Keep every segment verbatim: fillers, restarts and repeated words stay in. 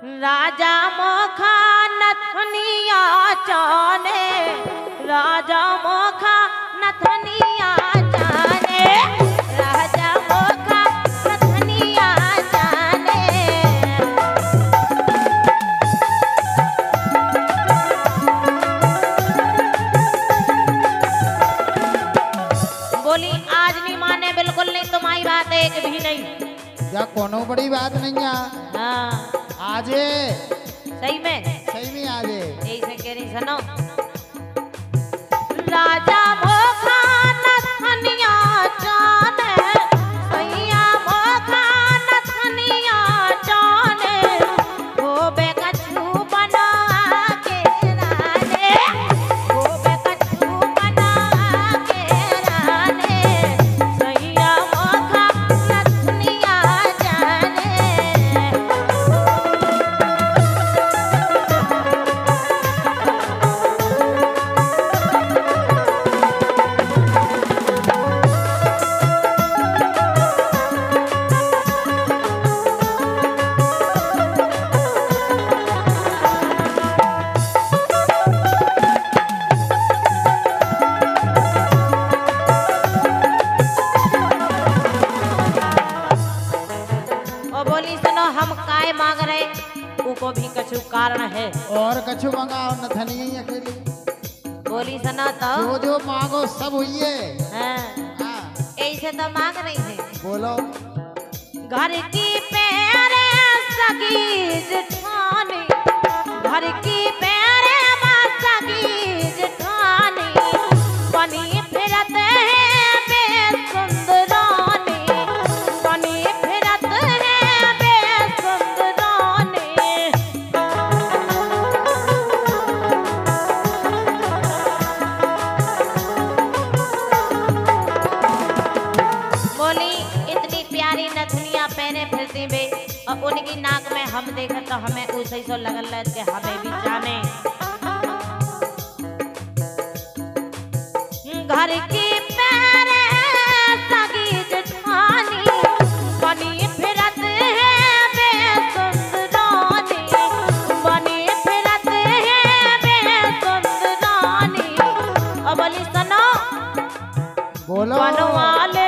राजा मोखा नथनिया जाने, राजा मोखा नथनिया जाने, राजा मोखा नथनिया जाने। बोली आज नहीं माने, बिल्कुल नहीं, तुम्हारी बात एक भी नहीं। या कोनो बड़ी बात नहीं है। हाँ आजे सही में, सही में आजे यही से कह रही सुनो। राजा मोखा नथनिया जाने, सैया मोखा नथनिया जाने, होबे कछु बना के राने, होबे कछु बना के राने, सैया मोखा नथनिया जाने। मांग रहे उको भी कछु कारण है, और कछु मंगाओ नथनी ही अकेली। बोली सुनो तो जो जो मांगो सब हुई है। हाँ, हाँ, ऐसे तो मांग रही है। बोलो। घर की पैरे सगी जेठानी, घर की पैरे सगी जेठानी, बनी फिरत है बेसुंदरानी, बनी फिरत है बेसुंदरानी। बोली इतनी प्यारी नथनिया पहने फिरती बे, और उनकी नाक में हम देखे तो हमें उसे सो लगल रहे कि हमें भी जाने। घर की पैरे सगी जेठानी, बनी फिरत है बेसुंदरानी, बनी फिरत है बेसुंदरानी। और बोली सुनो, बोलो। बनवाले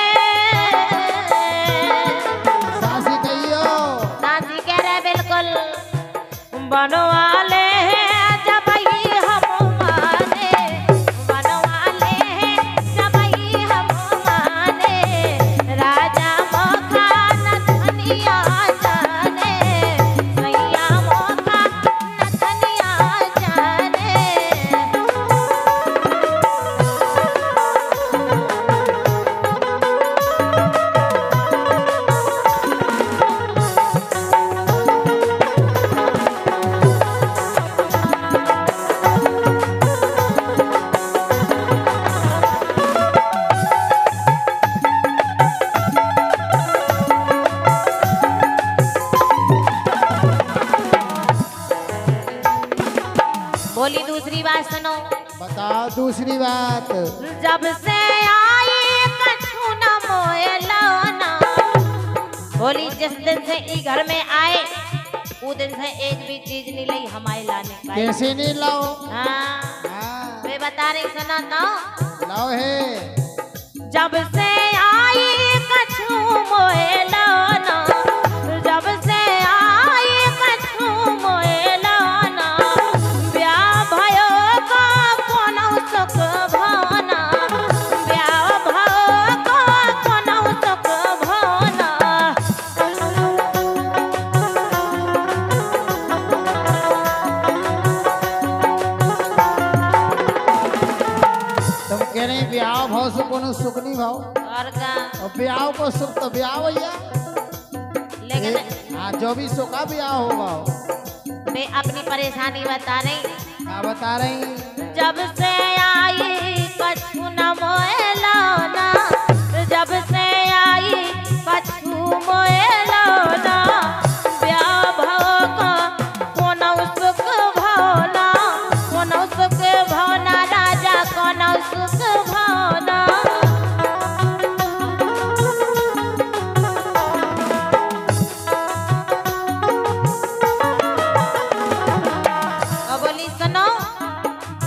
सासी कहियो। सासी कह रहे बिल्कुल, बनवाले जब ही हम माने, बनवाले जब ही हम माने, राजा मोखा नथनिया जाने, सैया मोखा नथनिया जाने। बोली दूसरी बात सुनो। बताओ दूसरी बात। जब से आई कछु न मोयलाना, बोली जिस दिन से ई घर में आए वो दिन से एक भी चीज नहीं लाई हमारे लाने का। कैसे नहीं लाओ? हाँ, हाँ, वे बता रही सुना तो। लाओ है। जब से आई कछु मोयलाना, जब से आई कछु मोयलाना, ब्याह भयो का कोनो सुख भाना, ब्याह भयो का कोनो सुख भाना। तुम कह रहे ब्याह भाव से कोनो सुख नहीं भाव, और का और ब्याह को सुख तो ब्याह भैया। लेकिन हाँ, जो भी सुख का ब्याह होगा। वे अपनी परेशानी बता रही। क्या बता रही? जब से आई कछु न मोयलाना, जब से आई कछु मोयलाना, ब्याह भव का कोनो सुख भावना, कोनो सुख भावना, राजा कोनो सुख भावना।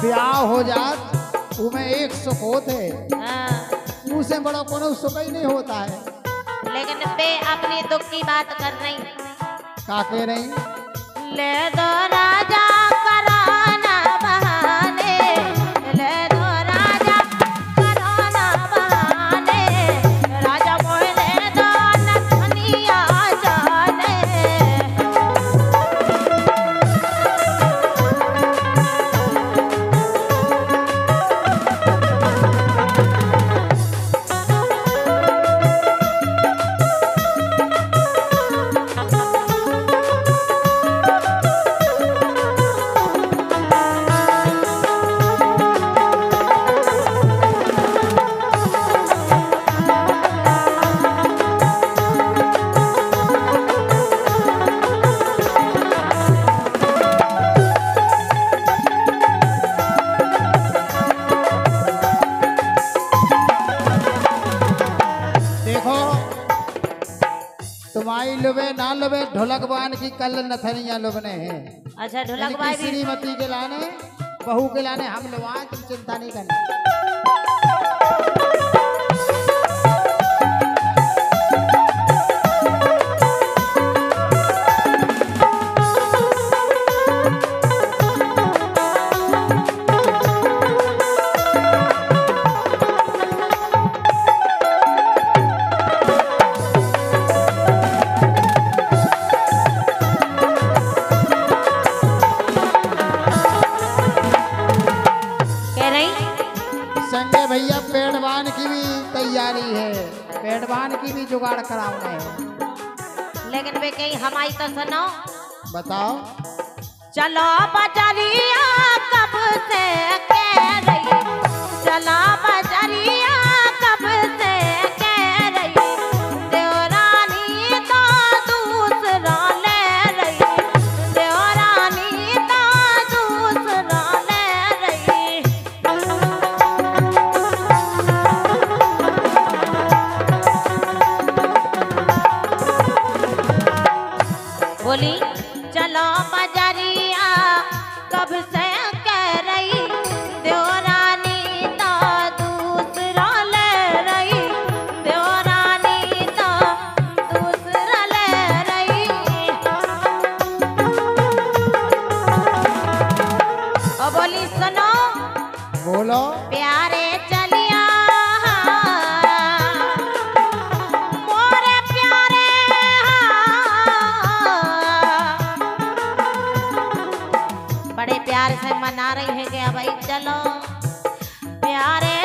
ब्याह हो जात उमें एक सुख होते हाँ। उसे बड़ा कोनो सुख ही नहीं होता है। लेकिन बे अपनी दुख की बात कर रही का कह रही? ले दो राजा कराना बहाने, ले दो राजा कराना बहाने, राजा मोहे ले दो नथनिया जाने। तुम्हारी लुबे ना लुबे ढोलक बान की कल नथनिया लुबने हैं। अच्छा ढोलक बाई भी श्रीमती के लाने बहू के लाने हम लोग तुम चिंता नहीं करनी। संजय भैया पेड़वान की भी तैयारी है, पेड़वान की भी जुगाड़ कराना है। लेकिन वे कहीं हमारी तो सुनो। बताओ। चलो बजरिया कब से कह रही, चलो बजरिया कब से कह रही, देवरानी तो दूसरा ले रही, देवरानी तो दूसरा ले रही। बोली चलो बजरिया कब से कह रही, देवरानी तो दूसरा ले रही, देवरानी तो दूसरा ले रही। और बोली सुनो। बोलो। प्यारे चलिया मोरे प्यारे, बड़े प्यार से मना रही है क्या भाई? चलो प्यारे